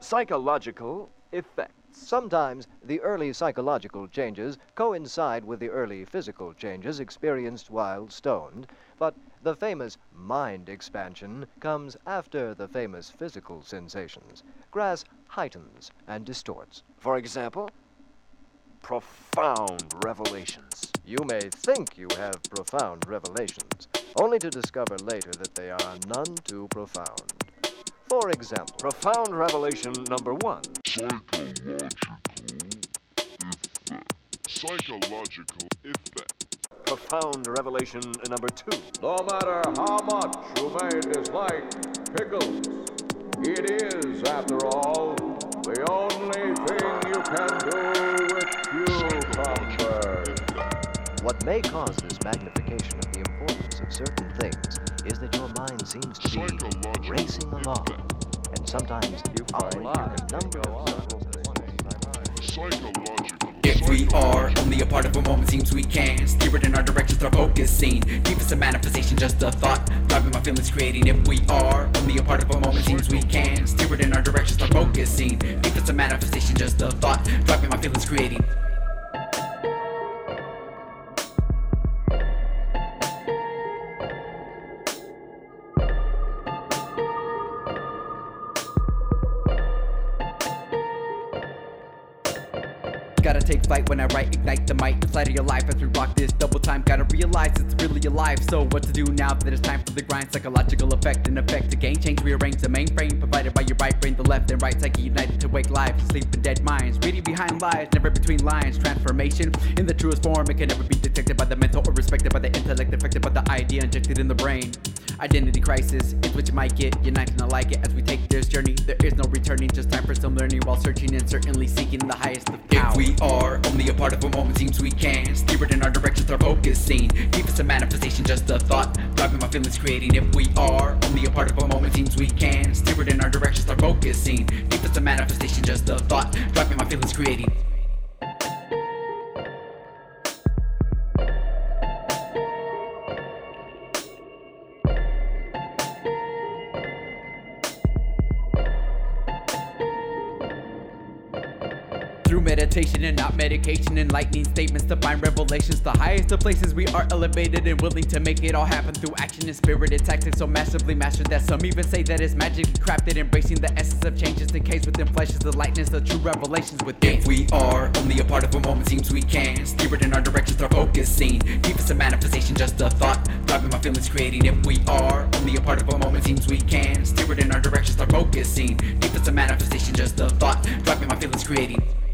Psychological effects. Sometimes the early psychological changes coincide with the early physical changes experienced while stoned, but the famous mind expansion comes after the famous physical sensations. Grass heightens and distorts. For example, profound revelations. You may think you have profound revelations, only to discover later that they are none too profound. For example, profound revelation number 1. Psychological effect. Profound revelation number 2. No matter how much you may dislike pickles, it is, after all, the only thing you can do with cucumbers. What may cause this magnification of the importance of certain things is that your mind seems to be racing along, and sometimes you find a number of If we are only a part of a moment, seems we can steer it in our direction, start focusing. Deep as a manifestation, just a thought, driving my feelings, creating. If we are only a part of a moment, seems we can steer it in our direction, start focusing. Deep as a manifestation, just a thought, driving my feelings, creating. Gotta take flight when I write, ignite the mic, the flight of your life as we rock this double time. Gotta realize it's really alive, so what to do now that it's time for the grind? Psychological effect and effect to gain change, rearrange the mainframe provided by your right brain, the left and right psyche united to wake life, sleep in dead minds, reading behind lies, never between lines. Transformation in the truest form, it can never be detected by the mental or respected by the intellect, affected by the idea injected in the brain. Identity crisis, it's what you might get, you're not gonna like it as we take this journey. There is no returning, just time for some learning while searching and certainly seeking the highest of power. If we are only a part of a moment, seems we can steer it in our direction, start focusing. Deep as a manifestation, just a thought, driving my feelings, creating. If we are only a part of a moment, seems we can steer it in our direction, start focusing. Deep as a manifestation, just a thought, driving my feelings, creating. Through meditation and not medication, enlightening statements to find revelations. The highest of places we are elevated and willing to make it all happen through action and spirited tactics so massively mastered that some even say that it's magically crafted. Embracing the essence of changes encased within flesh is the lightness of true revelations within. If we are only a part of a moment, seems we can steer it in our direction, start focusing. Deep as a manifestation, just a thought, driving my feelings, creating. If we are only a part of a moment, seems we can steer it in our direction, start focusing. Deep as a manifestation, just a thought, driving my feelings, creating.